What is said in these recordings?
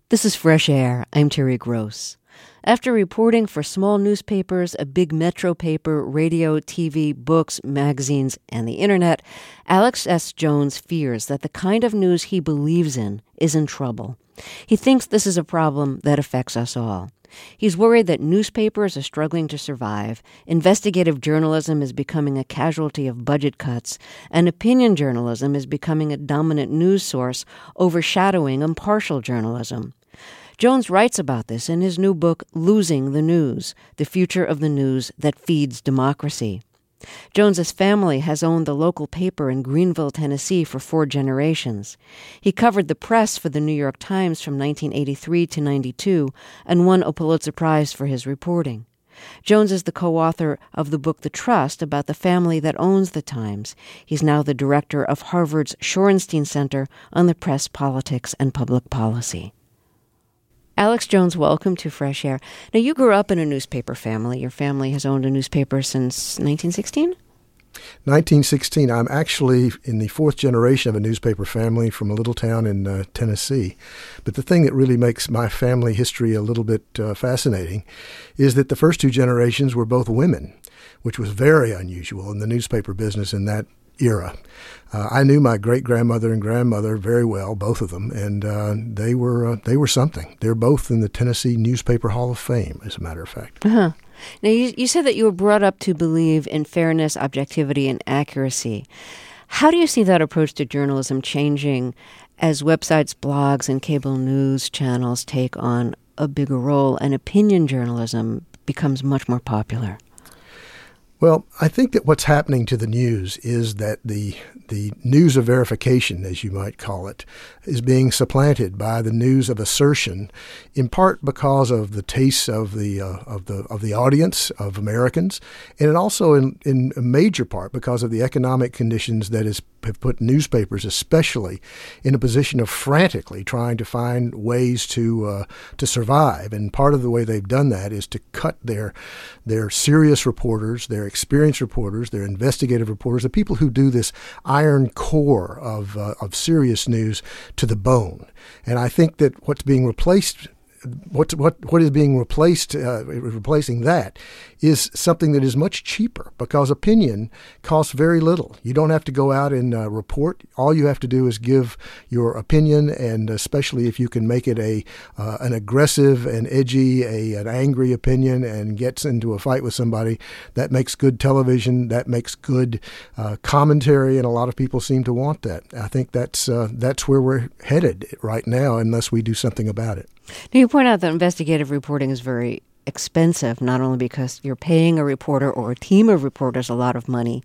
This is Fresh Air. I'm Terry Gross. After reporting for small newspapers, a big metro paper, radio, TV, books, magazines, and the internet, Alex S. Jones fears that the kind of news he believes in is in trouble. He thinks this is a problem that affects us all. He's worried that newspapers are struggling to survive, investigative journalism is becoming a casualty of budget cuts, and opinion journalism is becoming a dominant news source, overshadowing impartial journalism. Jones writes about this in his new book, Losing the News, The Future of the News That Feeds Democracy. Jones's family has owned the local paper in Greenville, Tennessee for 4 generations. He covered the press for the New York Times from 1983 to 92 and won a Pulitzer Prize for his reporting. Jones is the co-author of the book The Trust about the family that owns the Times. He's now the director of Harvard's Shorenstein Center on the Press, Politics, and Public Policy. Alex Jones, welcome to Fresh Air. Now, you grew up in a newspaper family. Your family has owned a newspaper since 1916? 1916. I'm actually in the 4th generation of a newspaper family from a little town in Tennessee. But the thing that really makes my family history a little bit fascinating is that the first 2 generations were both women, which was very unusual in the newspaper business in that era. I knew my great-grandmother and grandmother very well, both of them, and they were something. They're both in the Tennessee Newspaper Hall of Fame, as a matter of fact. Uh-huh. Now, you said that you were brought up to believe in fairness, objectivity, and accuracy. How do you see that approach to journalism changing as websites, blogs, and cable news channels take on a bigger role and opinion journalism becomes much more popular? Well, I think that what's happening to the news is that the news of verification, as you might call it, is being supplanted by the news of assertion, in part because of the tastes of the audience of Americans, and also in a major part because of the economic conditions that have put newspapers, especially, in a position of frantically trying to find ways to survive. And part of the way they've done that is to cut their serious reporters, their experienced reporters, their investigative reporters, the people who do this iron core of serious news to the bone. And I think that what's being replaced. What is being replacing that is something that is much cheaper because opinion costs very little. You don't have to go out and report. All you have to do is give your opinion, and especially if you can make it an aggressive and edgy, an angry opinion and gets into a fight with somebody, that makes good television, that makes good commentary, and a lot of people seem to want that. I think that's where we're headed right now unless we do something about it. Now, you point out that investigative reporting is very expensive, not only because you're paying a reporter or a team of reporters a lot of money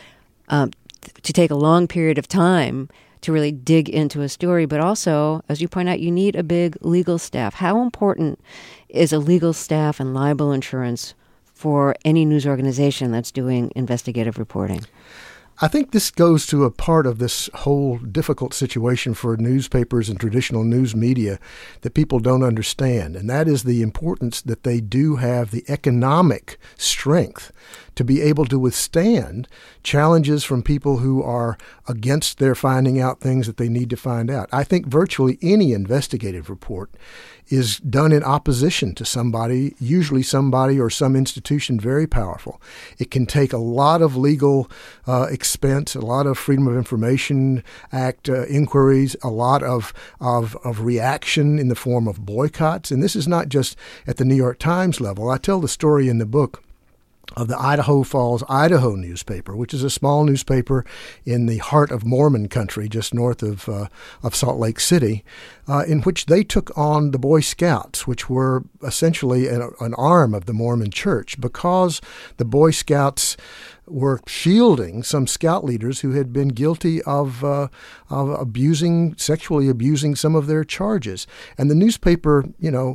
to take a long period of time to really dig into a story, but also, as you point out, you need a big legal staff. How important is a legal staff and libel insurance for any news organization that's doing investigative reporting? I think this goes to a part of this whole difficult situation for newspapers and traditional news media that people don't understand, and that is the importance that they do have the economic strength to be able to withstand challenges from people who are against their finding out things that they need to find out. I think virtually any investigative report is done in opposition to somebody, usually somebody or some institution very powerful. It can take a lot of legal expense, a lot of Freedom of Information Act inquiries, a lot of reaction in the form of boycotts. And this is not just at the New York Times level. I tell the story in the book of the Idaho Falls, Idaho newspaper, which is a small newspaper in the heart of Mormon country, just north of Salt Lake City, in which they took on the Boy Scouts, which were essentially an arm of the Mormon Church, because the Boy Scouts were shielding some scout leaders who had been guilty of sexually abusing some of their charges. And the newspaper,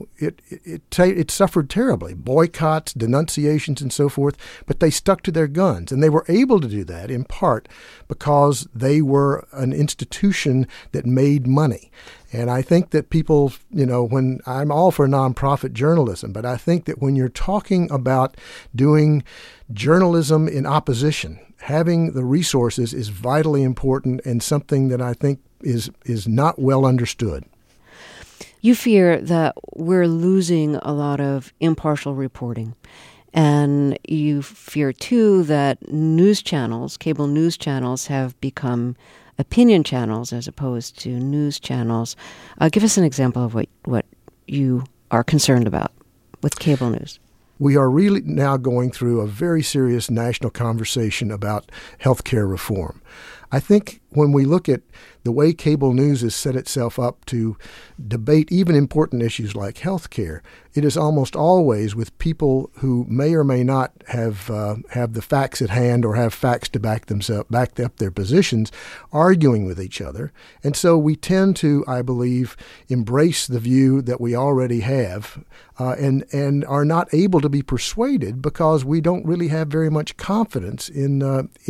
it suffered terribly, boycotts, denunciations, and so forth, but they stuck to their guns. And they were able to do that in part because they were an institution that made money. And I think that people, when I'm all for nonprofit journalism, but I think that when you're talking about doing journalism in opposition, having the resources is vitally important and something that I think is not well understood. You fear that we're losing a lot of impartial reporting. And you fear, too, that news channels, cable news channels, have become opinion channels as opposed to news channels. Give us an example of what you are concerned about with cable news. We are really now going through a very serious national conversation about healthcare reform. I think when we look at the way cable news has set itself up to debate even important issues like healthcare, it is almost always with people who may or may not have the facts at hand or have facts to back up their positions, arguing with each other. And so we tend to, I believe, embrace the view that we already have and are not able to be persuaded because we don't really have very much confidence in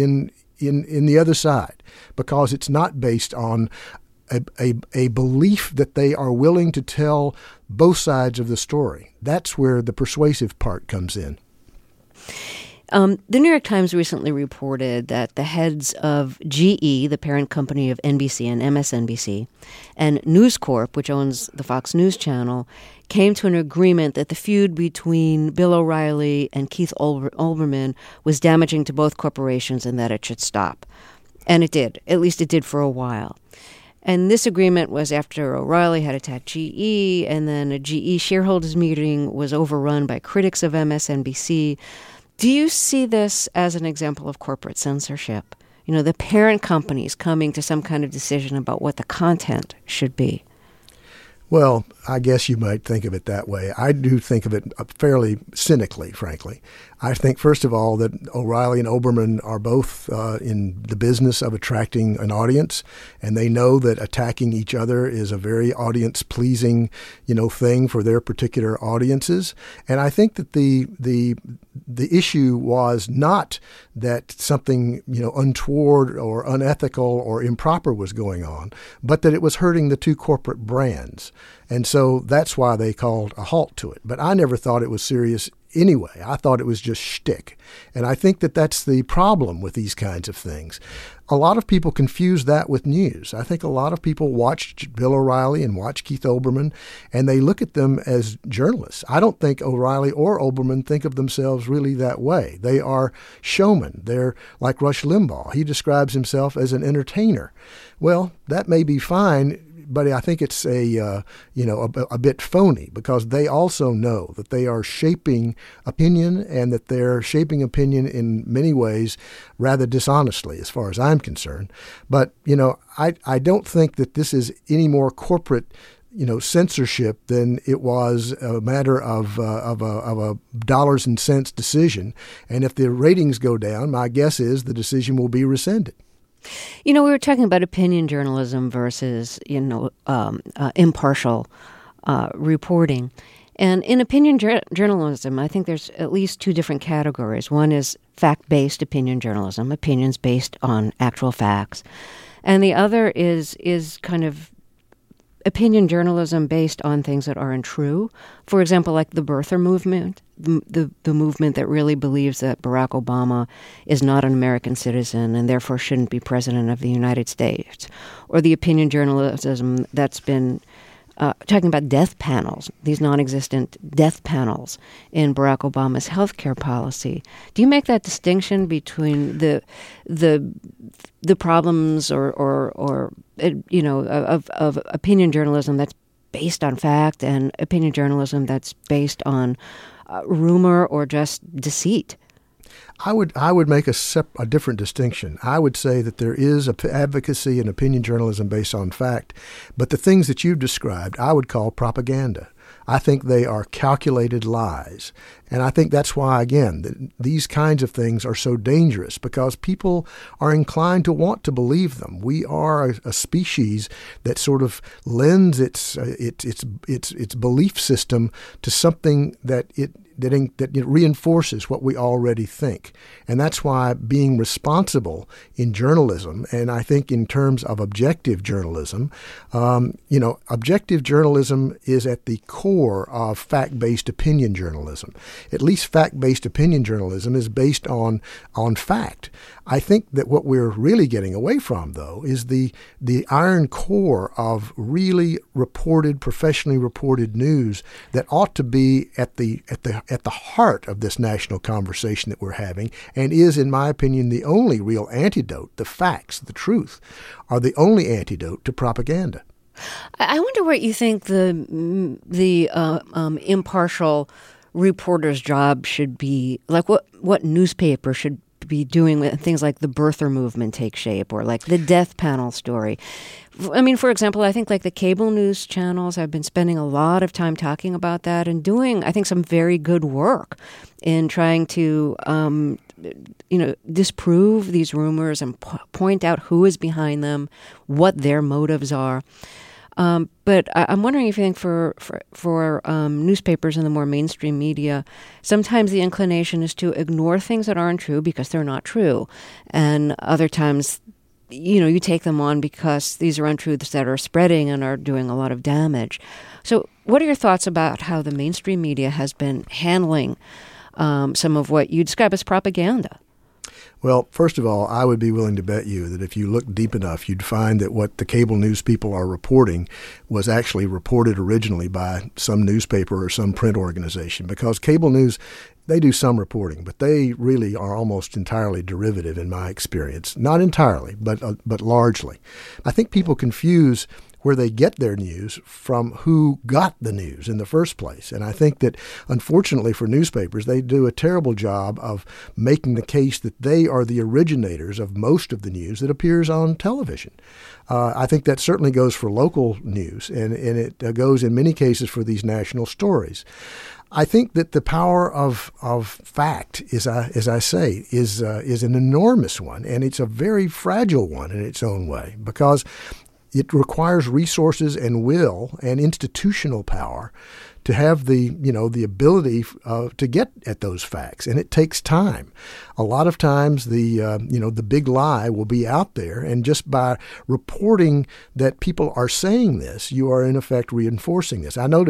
the other side, because it's not based on a belief that they are willing to tell both sides of the story. That's where the persuasive part comes in. The New York Times recently reported that the heads of GE, the parent company of NBC and MSNBC, and News Corp, which owns the Fox News Channel, came to an agreement that the feud between Bill O'Reilly and Keith Olbermann was damaging to both corporations and that it should stop. And it did. At least it did for a while. And this agreement was after O'Reilly had attacked GE, and then a GE shareholders meeting was overrun by critics of MSNBC. Do you see this as an example of corporate censorship? You know, the parent companies coming to some kind of decision about what the content should be? Well, I guess you might think of it that way. I do think of it fairly cynically, frankly. I think, first of all, that O'Reilly and Olbermann are both in the business of attracting an audience, and they know that attacking each other is a very audience-pleasing, thing for their particular audiences. And I think that the issue was not that something, untoward or unethical or improper was going on, but that it was hurting the two corporate brands. And so that's why they called a halt to it. But I never thought it was serious anyway. I thought it was just shtick. And I think that that's the problem with these kinds of things. A lot of people confuse that with news. I think a lot of people watch Bill O'Reilly and watch Keith Olbermann, and they look at them as journalists. I don't think O'Reilly or Olbermann think of themselves really that way. They are showmen. They're like Rush Limbaugh. He describes himself as an entertainer. Well, that may be fine, but I think it's a bit phony, because they also know that they are shaping opinion, and that they're shaping opinion in many ways rather dishonestly, as far as I'm concerned. But, I don't think that this is any more corporate censorship than it was a matter of a dollars and cents decision. And if the ratings go down, my guess is the decision will be rescinded. We were talking about opinion journalism versus, impartial reporting. And in opinion journalism, I think there's at least two different categories. One is fact-based opinion journalism, opinions based on actual facts. And the other is kind of opinion journalism based on things that aren't true. For example, like the birther movement, the movement that really believes that Barack Obama is not an American citizen and therefore shouldn't be president of the United States. Or the opinion journalism that's been talking about death panels, these non-existent death panels in Barack Obama's healthcare policy. Do you make that distinction between the problems or of opinion journalism that's based on fact and opinion journalism that's based on rumor or just deceit? I would make a different distinction. I would say that there is advocacy and opinion journalism based on fact, but the things that you've described I would call propaganda. I think they are calculated lies. And I think that's why, again, these kinds of things are so dangerous, because people are inclined to want to believe them. We are a species that sort of lends its belief system to something that it reinforces what we already think. And that's why being responsible in journalism, and I think in terms of objective journalism, objective journalism is at the core of fact-based opinion journalism. At least fact-based opinion journalism is based on fact. I think that what we're really getting away from, though, is the iron core of really reported, professionally reported news that ought to be at the heart of this national conversation that we're having, and is, in my opinion, the only real antidote. The facts, the truth, are the only antidote to propaganda. I wonder what you think the impartial reporter's job should be. Like, what newspaper should be doing when things like the birther movement take shape, or like the death panel story. I mean, for example, I think like the cable news channels have been spending a lot of time talking about that and doing, I think, some very good work in trying to, disprove these rumors and point out who is behind them, what their motives are. But I'm wondering if you think for newspapers and the more mainstream media, sometimes the inclination is to ignore things that aren't true because they're not true. And other times, you take them on because these are untruths that are spreading and are doing a lot of damage. So what are your thoughts about how the mainstream media has been handling some of what you describe as propaganda? Well, first of all, I would be willing to bet you that if you look deep enough, you'd find that what the cable news people are reporting was actually reported originally by some newspaper or some print organization, because cable news, they do some reporting, but they really are almost entirely derivative in my experience. Not entirely, but largely. I think people confuse where they get their news from who got the news in the first place. And I think that, unfortunately for newspapers, they do a terrible job of making the case that they are the originators of most of the news that appears on television. I think that certainly goes for local news, and it goes in many cases for these national stories. I think that the power of fact, as I say, is an enormous one, and it's a very fragile one in its own way, because it requires resources and will and institutional power to have the ability to get at those facts, and it takes time. A lot of times, the big lie will be out there, and just by reporting that people are saying this, you are in effect reinforcing this. I know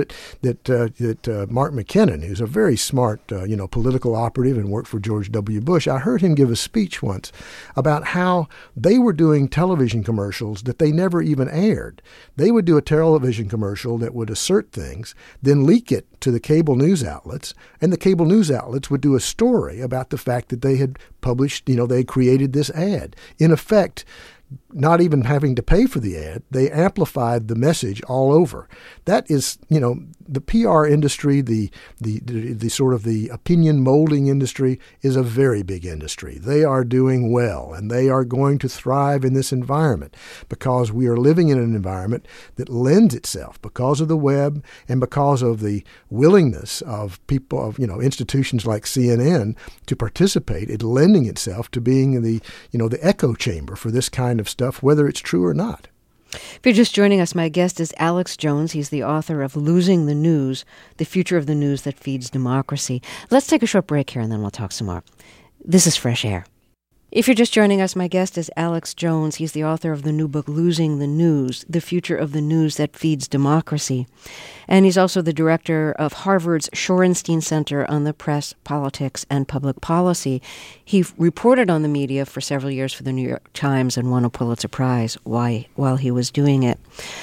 that Mark McKinnon, who's a very smart political operative and worked for George W. Bush, I heard him give a speech once about how they were doing television commercials that they never even aired. They would do a television commercial that would assert things, then leak it to the cable news outlets, and the cable news outlets would do a story about the fact that they had published, they had created this ad. In effect, not even having to pay for the ad, they amplified the message all over. That is, the PR industry, the sort of the opinion molding industry is a very big industry. They are doing well, and they are going to thrive in this environment because we are living in an environment that lends itself, because of the web and because of the willingness of people, of institutions like CNN to participate in lending itself to being the echo chamber for this kind of stuff, whether it's true or not. If you're just joining us, my guest is Alex Jones. He's the author of Losing the News, The Future of the News That Feeds Democracy. Let's take a short break here and then we'll talk some more. This is Fresh Air. If you're just joining us, my guest is Alex Jones. He's the author of the new book, Losing the News, The Future of the News That Feeds Democracy. And he's also the director of Harvard's Shorenstein Center on the Press, Politics, and Public Policy. He reported on the media for several years for the New York Times and won a Pulitzer Prize while he was doing it.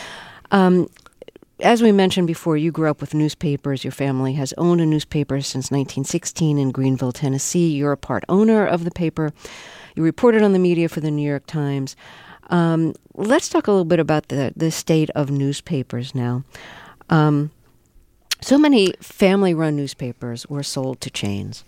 As we mentioned before, you grew up with newspapers. Your family has owned a newspaper since 1916 in Greenville, Tennessee. You're a part owner of the paper. You reported on the media for the New York Times. Let's talk a little bit about the state of newspapers now. So many family-run newspapers were sold to chains.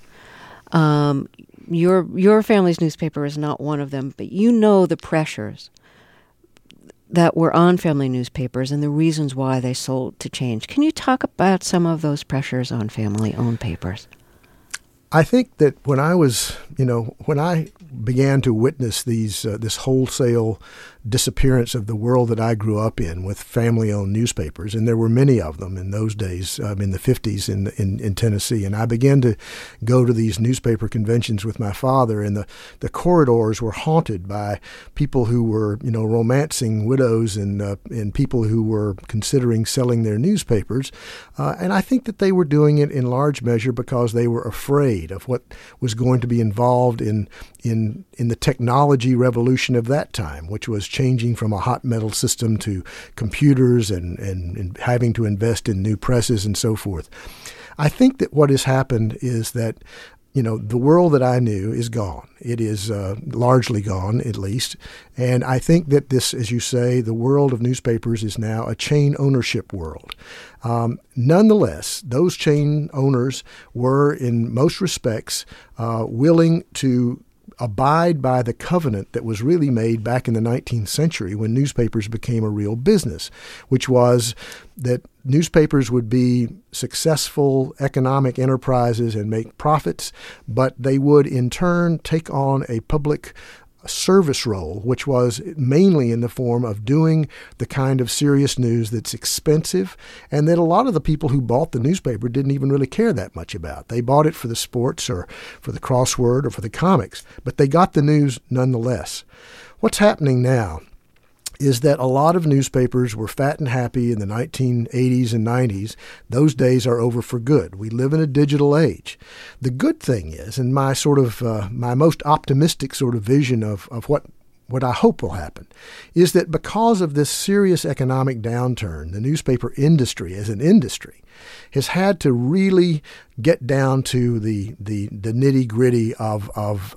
Your family's newspaper is not one of them, but you know the pressures that were on family newspapers and the reasons why they sold to chains. Can you talk about some of those pressures on family-owned papers? I think that when I began to witness this wholesale disappearance of the world that I grew up in with family-owned newspapers, and there were many of them in those days, in the 50s in Tennessee. And I began to go to these newspaper conventions with my father, and the corridors were haunted by people who were, romancing widows and people who were considering selling their newspapers. And I think that they were doing it in large measure because they were afraid of what was going to be involved in the technology revolution of that time, which was changing from a hot metal system to computers and having to invest in new presses and so forth. I think that what has happened is that the world that I knew is gone. It is largely gone, at least. And I think that this, as you say, the world of newspapers is now a chain ownership world. Nonetheless, those chain owners were, in most respects, willing to abide by the covenant that was really made back in the 19th century when newspapers became a real business, which was that newspapers would be successful economic enterprises and make profits, but they would in turn take on a public service role, which was mainly in the form of doing the kind of serious news that's expensive and that a lot of the people who bought the newspaper didn't even really care that much about. They bought it for the sports or for the crossword or for the comics, but they got the news nonetheless. What's happening now is that a lot of newspapers were fat and happy in the 1980s and 90s. Those days are over for good. We live in a digital age. The good thing is, and my my most optimistic sort of vision of what I hope will happen, is that because of this serious economic downturn, the newspaper industry as an industry has had to really get down to the nitty-gritty of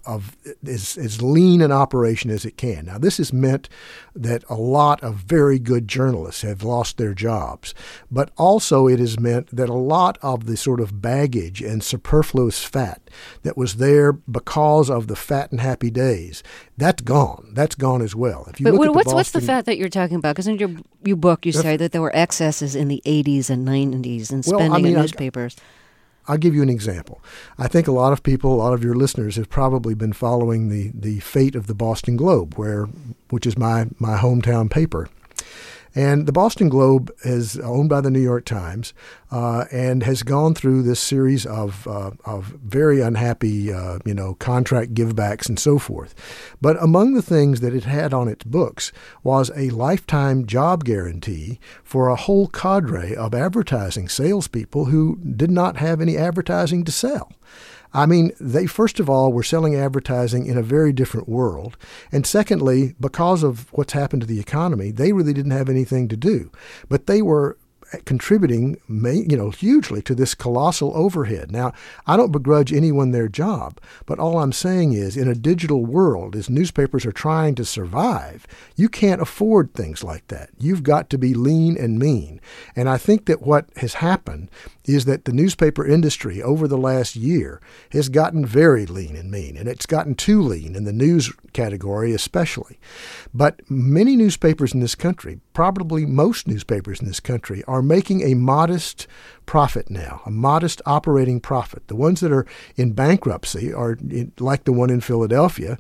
as lean an operation as it can. Now, this has meant that a lot of very good journalists have lost their jobs, but also it has meant that a lot of the sort of baggage and superfluous fat that was there because of the fat and happy days, that's gone. That's gone as well. If you but look at what's the fat that you're talking about? Because in your book you say that there were excesses in the 80s and 90s in spending in newspapers. I'll give you an example. I think a lot of your listeners have probably been following the fate of the Boston Globe, which is my hometown paper. And the Boston Globe is owned by the New York Times and has gone through this series of very unhappy, contract givebacks and so forth. But among the things that it had on its books was a lifetime job guarantee for a whole cadre of advertising salespeople who did not have any advertising to sell. I mean, they first of all were selling advertising in a very different world. And secondly, because of what's happened to the economy, they really didn't have anything to do. But they were contributing, hugely to this colossal overhead. Now, I don't begrudge anyone their job, but all I'm saying is in a digital world, as newspapers are trying to survive, you can't afford things like that. You've got to be lean and mean. And I think that what has happened is that the newspaper industry over the last year has gotten very lean and mean, and it's gotten too lean in the news category especially. But many newspapers in this country, probably most newspapers in this country, are making a modest profit now, a modest operating profit. The ones that are in bankruptcy are like the one in Philadelphia,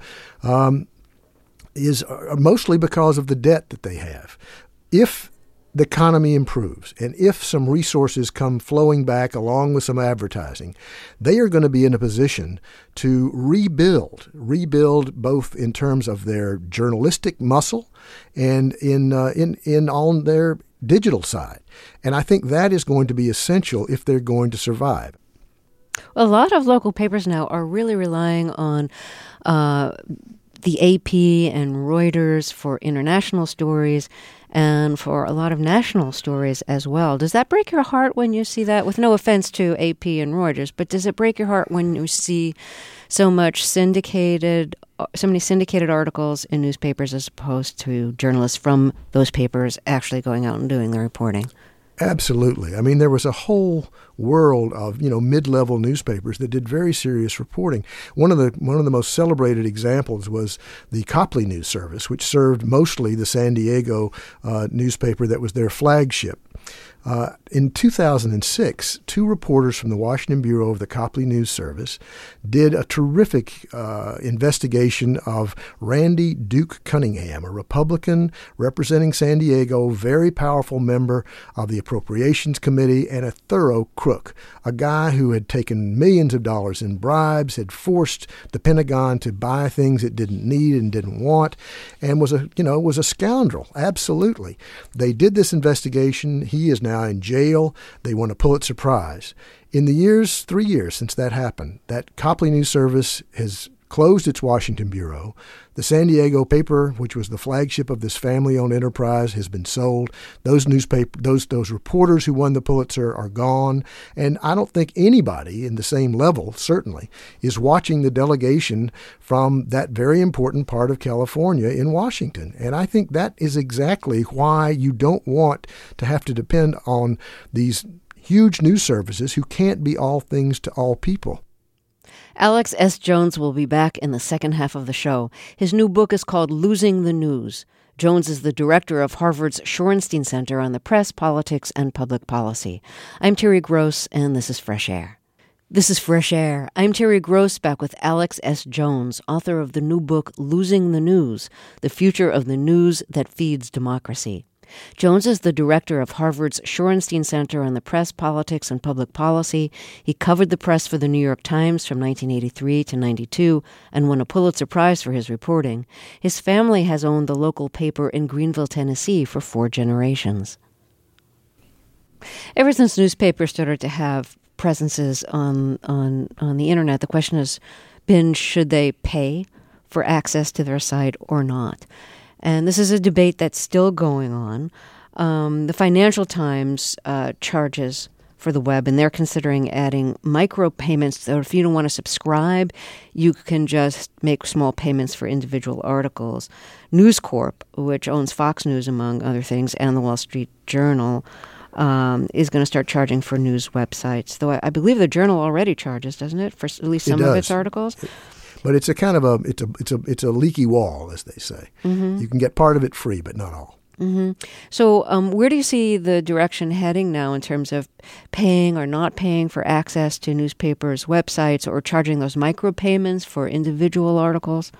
is mostly because of the debt that they have. If the economy improves, and if some resources come flowing back along with some advertising, they are going to be in a position to rebuild both in terms of their journalistic muscle and in on their digital side. And I think that is going to be essential if they're going to survive. A lot of local papers now are really relying on the AP and Reuters for international stories and for a lot of national stories as well. Does that break your heart when you see that? With no offense to AP and Reuters, but does it break your heart when you see so many syndicated articles in newspapers as opposed to journalists from those papers actually going out and doing the reporting? Absolutely. I mean, there was a whole world of, mid-level newspapers that did very serious reporting. One of the most celebrated examples was the Copley News Service, which served mostly the San Diego newspaper that was their flagship. In 2006, two reporters from the Washington Bureau of the Copley News Service did a terrific investigation of Randy Duke Cunningham, a Republican representing San Diego, very powerful member of the Appropriations Committee and a thorough crook, a guy who had taken millions of dollars in bribes, had forced the Pentagon to buy things it didn't need and didn't want, and was a scoundrel, absolutely. They did this investigation. He is now in jail. They won a Pulitzer Prize. In the 3 years since that happened, that Copley News Service has closed its Washington bureau. The San Diego paper, which was the flagship of this family-owned enterprise, has been sold. Those reporters who won the Pulitzer are gone. And I don't think anybody in the same level, certainly, is watching the delegation from that very important part of California in Washington. And I think that is exactly why you don't want to have to depend on these huge news services who can't be all things to all people. Alex S. Jones will be back in the second half of the show. His new book is called Losing the News. Jones is the director of Harvard's Shorenstein Center on the Press, Politics, and Public Policy. I'm Terry Gross, and this is Fresh Air. This is Fresh Air. I'm Terry Gross, back with Alex S. Jones, author of the new book Losing the News, The Future of the News That Feeds Democracy. Jones is the director of Harvard's Shorenstein Center on the Press, Politics, and Public Policy. He covered the press for the New York Times from 1983 to 92 and won a Pulitzer Prize for his reporting. His family has owned the local paper in Greenville, Tennessee for 4 generations. Ever since newspapers started to have presences on the internet, the question has been, should they pay for access to their site or not? And this is a debate that's still going on. The Financial Times charges for the web, and they're considering adding micropayments. So if you don't want to subscribe, you can just make small payments for individual articles. News Corp, which owns Fox News, among other things, and the Wall Street Journal, is going to start charging for news websites. Though I believe the Journal already charges, doesn't it, for at least some of its articles? But it's a kind of it's a leaky wall, as they say. Mm-hmm. You can get part of it free, but not all. Mm-hmm. So where do you see the direction heading now in terms of paying or not paying for access to newspapers' websites, or charging those micropayments for individual articles?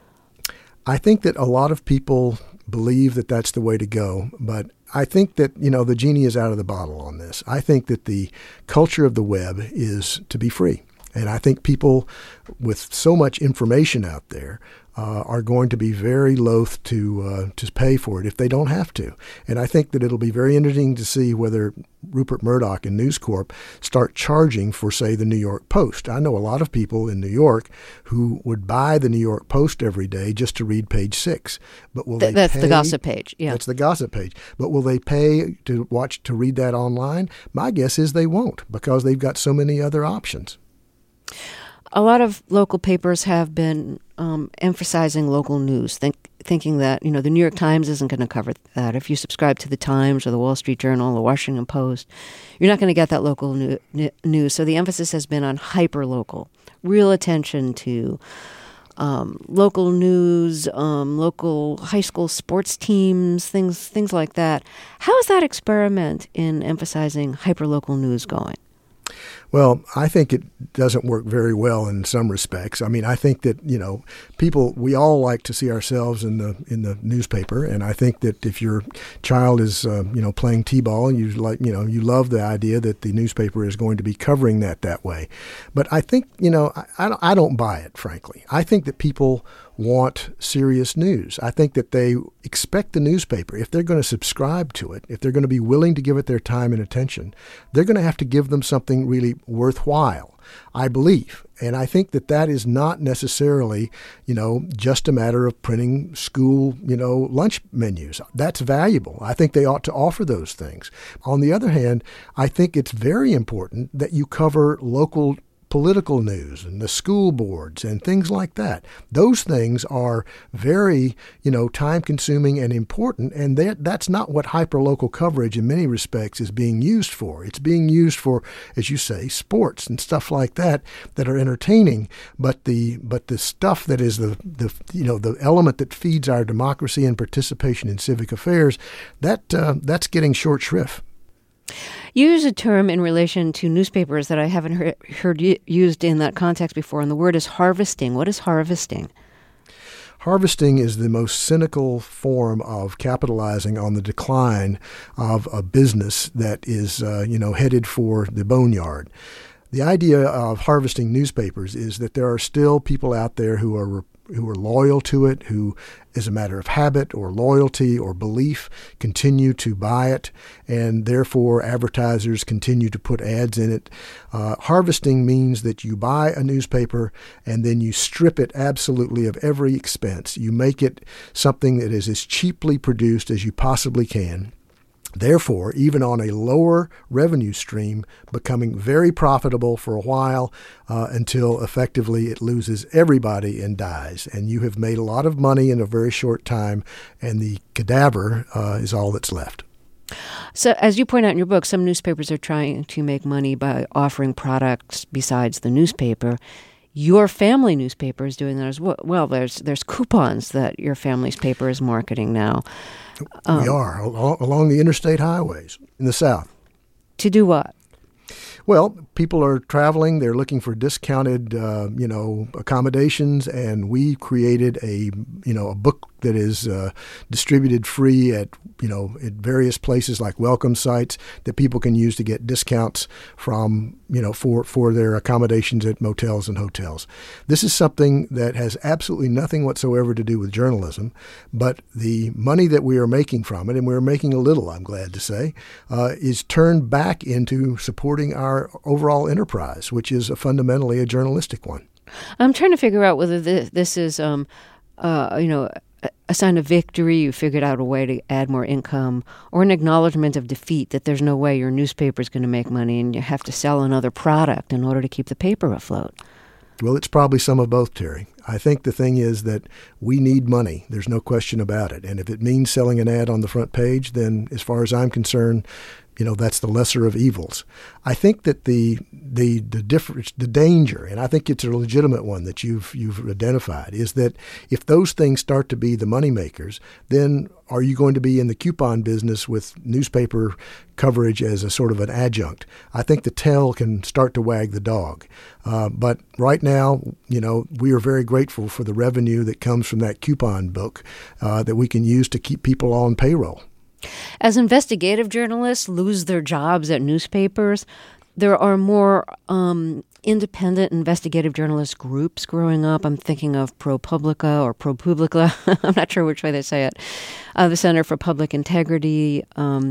I think that a lot of people believe that that's the way to go, but I think that, the genie is out of the bottle on this. I think that the culture of the web is to be free. And I think people with so much information out there are going to be very loath to pay for it if they don't have to. And I think that it'll be very interesting to see whether Rupert Murdoch and News Corp start charging for, say, the New York Post. I know a lot of people in New York who would buy the New York Post every day just to read page 6. But will they That's pay? The gossip page. Yeah, that's the gossip page. But will they pay to read that online? My guess is they won't, because they've got so many other options. A lot of local papers have been emphasizing local news, thinking that, the New York Times isn't going to cover that. If you subscribe to the Times or the Wall Street Journal or the Washington Post, you're not going to get that local news. So the emphasis has been on hyper-local, real attention to local news, local high school sports teams, things like that. How is that experiment in emphasizing hyper-local news going? Well, I think it doesn't work very well in some respects. I mean, I think that, we all like to see ourselves in the newspaper. And I think that if your child is, playing t-ball, you love the idea that the newspaper is going to be covering that way. But I think, I don't buy it, frankly. I think that people want serious news. I think that they expect the newspaper, if they're going to subscribe to it, if they're going to be willing to give it their time and attention, they're going to have to give them something really worthwhile, I believe. And I think that is not necessarily, just a matter of printing school, lunch menus. That's valuable. I think they ought to offer those things. On the other hand, I think it's very important that you cover local political news and the school boards and things like that. Those things are very, time-consuming and important, and that's not what hyperlocal coverage in many respects is being used for. It's being used for, as you say, sports and stuff like that are entertaining, but the stuff that is the element that feeds our democracy and participation in civic affairs, that's getting short shrift. You use a term in relation to newspapers that I haven't heard used in that context before, and the word is harvesting. What is harvesting? Harvesting is the most cynical form of capitalizing on the decline of a business that is, headed for the boneyard. The idea of harvesting newspapers is that there are still people out there who are loyal to it, who, as a matter of habit or loyalty or belief, continue to buy it, and therefore advertisers continue to put ads in it. Harvesting means that you buy a newspaper and then you strip it absolutely of every expense. You make it something that is as cheaply produced as you possibly can. Therefore, even on a lower revenue stream, becoming very profitable for a while until effectively it loses everybody and dies. And you have made a lot of money in a very short time, and the cadaver is all that's left. So, as you point out in your book, some newspapers are trying to make money by offering products besides the newspaper. Your family newspaper is doing that as well. There's coupons that your family's paper is marketing now. We are, along the interstate highways in the South. To do what? Well, people are traveling. They're looking for discounted, accommodations, and we created a book that is distributed free at various places like welcome sites that people can use to get discounts from, for their accommodations at motels and hotels. This is something that has absolutely nothing whatsoever to do with journalism, but the money that we are making from it, and we're making a little, I'm glad to say, is turned back into supporting our overall enterprise, which is fundamentally a journalistic one. I'm trying to figure out whether this is, a sign of victory. You figured out a way to add more income, or an acknowledgement of defeat, that there's no way your newspaper is going to make money and you have to sell another product in order to keep the paper afloat. Well, it's probably some of both, Terry. I think the thing is that we need money. There's no question about it. And if it means selling an ad on the front page, then as far as I'm concerned, that's the lesser of evils. I think that the difference, the danger, and I think it's a legitimate one that you've identified, is that if those things start to be the moneymakers, then are you going to be in the coupon business with newspaper coverage as a sort of an adjunct? I think the tail can start to wag the dog. But right now, we are very grateful for the revenue that comes from that coupon book that we can use to keep people on payroll. As investigative journalists lose their jobs at newspapers, there are more independent investigative journalist groups growing up. I'm thinking of ProPublica or ProPublica. I'm not sure which way they say it. The Center for Public Integrity.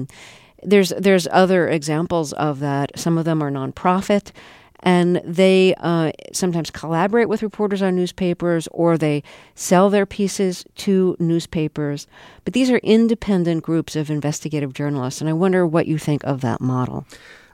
There's other examples of that. Some of them are nonprofit, and they sometimes collaborate with reporters on newspapers, or they sell their pieces to newspapers. But these are independent groups of investigative journalists, and I wonder what you think of that model.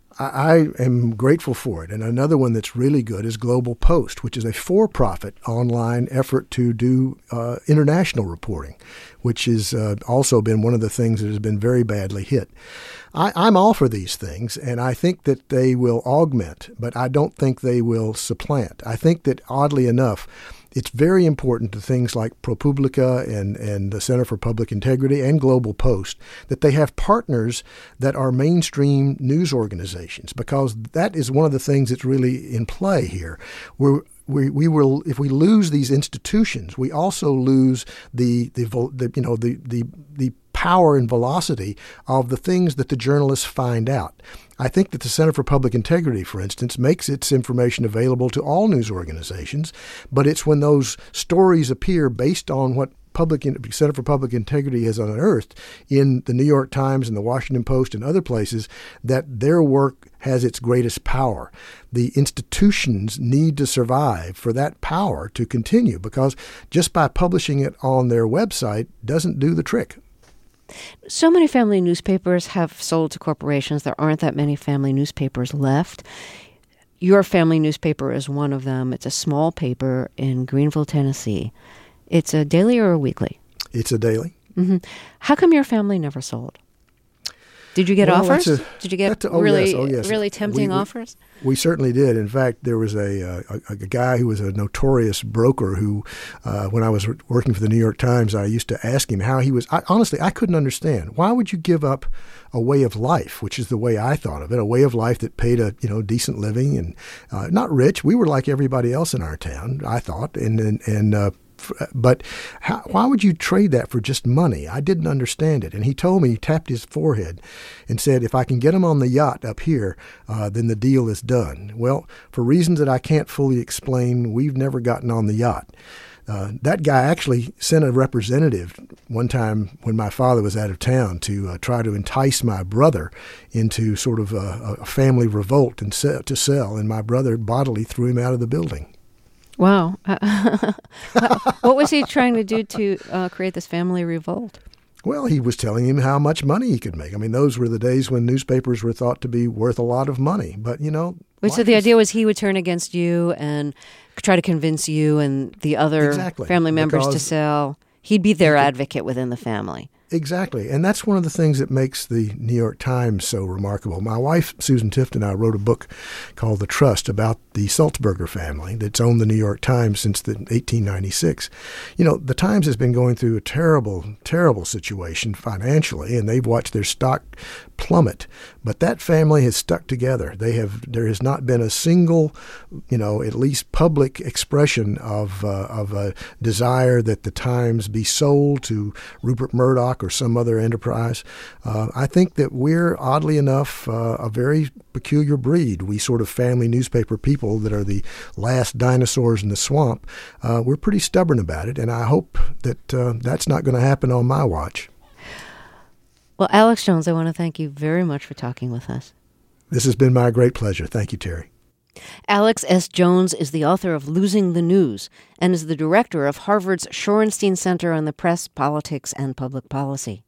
I am grateful for it. And another one that's really good is Global Post, which is a for-profit online effort to do international reporting, which has also been one of the things that has been very badly hit. I'm all for these things, and I think that they will augment, but I don't think they will supplant. I think that, oddly enough, it's very important to things like ProPublica and the Center for Public Integrity and Global Post that they have partners that are mainstream news organizations, because that is one of the things that's really in play here. We will, if we lose these institutions, we also lose the power and velocity of the things that the journalists find out. I think that the Center for Public Integrity, for instance, makes its information available to all news organizations, but it's when those stories appear based on what Center for Public Integrity has unearthed in the New York Times and the Washington Post and other places that their work has its greatest power. The institutions need to survive for that power to continue, because just by publishing it on their website doesn't do the trick. So many family newspapers have sold to corporations. There aren't that many family newspapers left. Your family newspaper is one of them. It's a small paper in Greenville, Tennessee. It's a daily or a weekly? It's a daily. Mm-hmm. How come your family never sold? Did you get Well, offers? Did you get really, yes. really tempting offers? We certainly did. In fact, there was a guy who was a notorious broker who, when I was working for the New York Times, I used to ask him how he was. Honestly, I couldn't understand. Why would you give up a way of life, which is the way I thought of it, a way of life that paid a decent living and not rich. We were like everybody else in our town, I thought, but why would you trade that for just money? I didn't understand it. And he told me, he tapped his forehead and said, if I can get him on the yacht up here, then the deal is done. Well, for reasons that I can't fully explain, we've never gotten on the yacht. That guy actually sent a representative one time when my father was out of town to try to entice my brother into sort of a family revolt and to sell. And my brother bodily threw him out of the building. Wow. What was he trying to do to create this family revolt? Well, he was telling him how much money he could make. I mean, those were the days when newspapers were thought to be worth a lot of money. But, so the idea was he would turn against you and try to convince you and the other family members to sell. He'd be their advocate within the family. Exactly. And that's one of the things that makes the New York Times so remarkable. My wife, Susan Tifft, and I wrote a book called The Trust about the Sulzberger family that's owned the New York Times since 1896. The Times has been going through a terrible, terrible situation financially, and they've watched their stock plummet. But that family has stuck together. There has not been a single, at least public expression of a desire that the Times be sold to Rupert Murdoch or some other enterprise. I think that we're, oddly enough, a very peculiar breed. We sort of family newspaper people that are the last dinosaurs in the swamp. We're pretty stubborn about it, and I hope that that's not going to happen on my watch. Well, Alex Jones, I want to thank you very much for talking with us. This has been my great pleasure. Thank you, Terry. Alex S. Jones is the author of Losing the News and is the director of Harvard's Shorenstein Center on the Press, Politics, and Public Policy.